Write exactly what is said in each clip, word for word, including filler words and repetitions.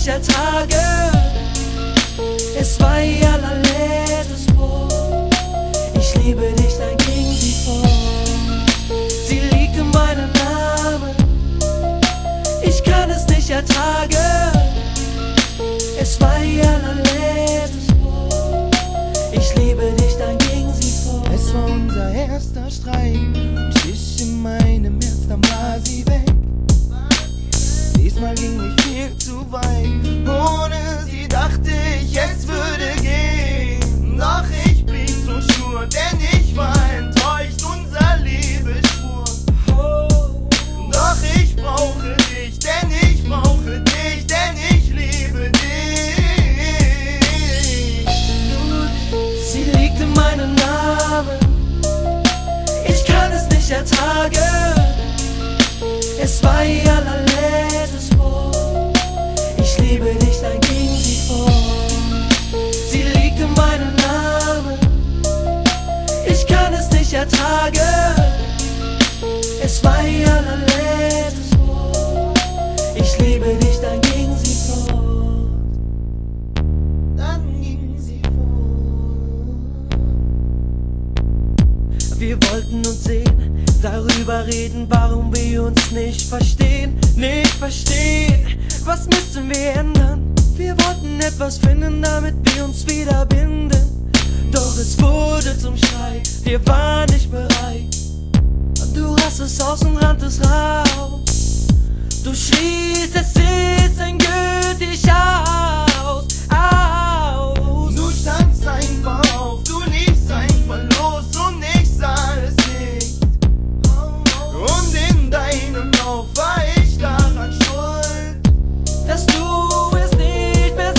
nicht ertragen. Es war ihr allerletztes Wort. Ich liebe dich, dann ging sie fort. Sie liegt in meinem Namen. Ich kann es nicht ertragen. Es war ihr allerletztes Wort. Ich liebe dich, dann ging sie fort. Es war unser erster Streit und Stich in meinem Herz, dann war sie weg. Diesmal ging ich viel zu weit. Ohne sie dachte ich, es würde gehen. Doch ich blieb so stur, denn ich war enttäuscht, unser Liebe schwur. Doch ich brauche dich, denn ich brauche dich, denn ich liebe dich. Sie liegt in meinem Namen. Ich kann es nicht ertragen. Es war ihr allerletztes Wort. Ich liebe dich, dann ging sie fort. Sie liegt in meinem Namen. Ich kann es nicht ertragen. Es war ihr allerletztes Wort. Ich liebe dich, dann ging sie fort. Dann ging sie fort. Wir wollten uns sehen, darüber reden, warum wir uns nicht verstehen, nicht verstehen. Was müssen wir ändern? Wir wollten etwas finden, damit wir uns wieder binden. Doch es wurde zum Streit, wir waren nicht bereit. Und du hast es aus und ranntest raus. Du schriest, es ist endgültig aus, aus. Du standst einfach auf, du liefst einfach los und ich sah es nicht. Und in deinem Lauf war ich daran schuld, dass du es nicht mehr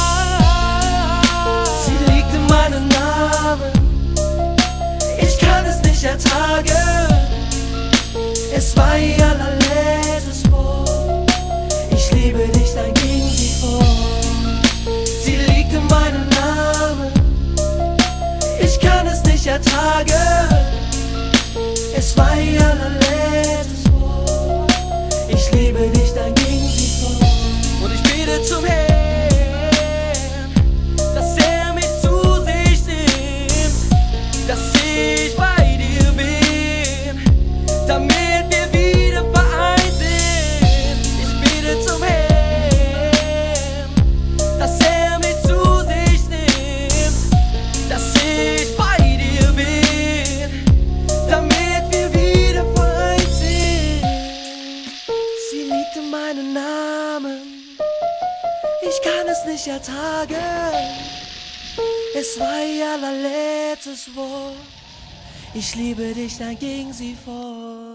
sagst. Sie liegt in meinem Namen. Ich kann es nicht ertragen. Es war ihr allerletztes Wort. Ich liebe dich, dann ging sie fort. Sie liegt in meinem Namen. Ich kann es nicht ertragen. Es war ihr allerletztes Wort. Ich liebe dich, dann ging sie fort. Und ich bete zum Herrn, dass er mich zu sich nimmt, dass ich bei dir bin, damit wir wieder vereint sind. Ich bete zum Herrn, dass er mich zu sich nimmt, dass ich bei dir bin, damit wir wieder vereint sind. Sie liegt in meinem Namen. Ich kann es nicht ertragen. Es war ihr allerletztes Wort. Ich liebe dich, dann ging sie fort.